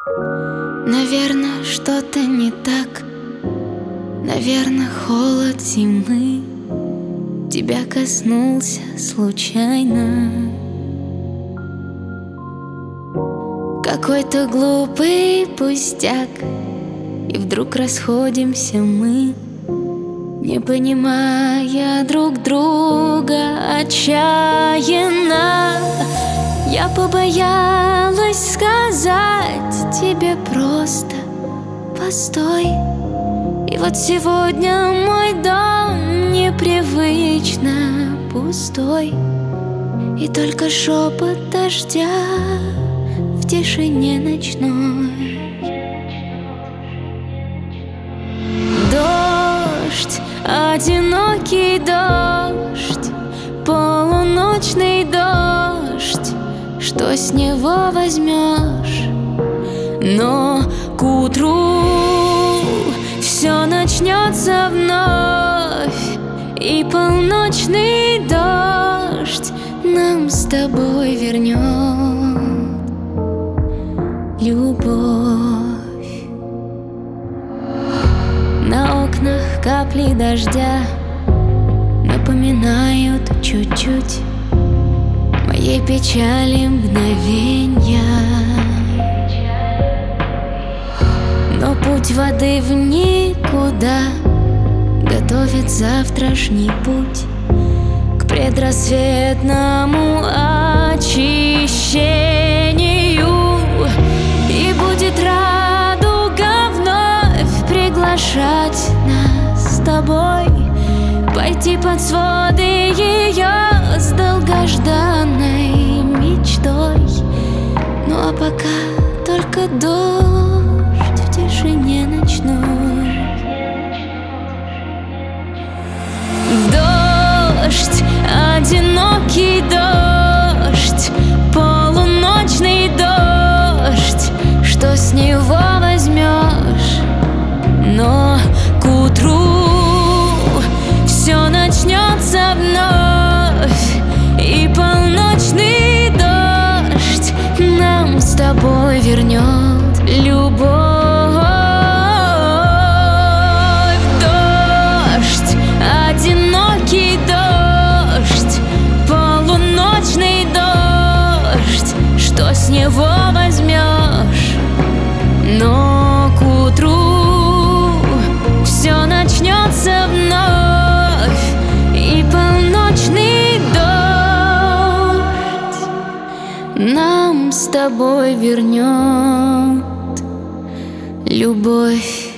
Наверно, что-то не так. Наверно, холод зимы тебя коснулся случайно. Какой-то глупый пустяк, и вдруг расходимся мы, не понимая друг друга отчаянно. Я побоялась сказать тебе просто постой. И вот сегодня мой дом непривычно пустой, и только шепот дождя в тишине ночной. Дождь, одинокий дождь, полуночный дождь, что с него возьмешь? Но к утру все начнется вновь, и полночный дождь нам с тобой вернет любовь. На окнах капли дождя напоминают чуть-чуть моей печали мгновенья. Но путь воды в никуда готовит завтрашний путь к предрассветному очищению. И будет радуга вновь приглашать нас с тобой пойти под своды ее с долгожданной мечтой. Ну а пока только дождь в тишине ночной. Дождь, одинокий дождь, полуночный дождь, что с него возьмешь? Но к утру все начнется вновь, и полночный дождь нам с тобой вернет любовь. Дождь, одинокий дождь, полуночный дождь, что с него возьмешь? Но к утру все начнется вновь, и полночный дождь нам с тобой вернет любовь.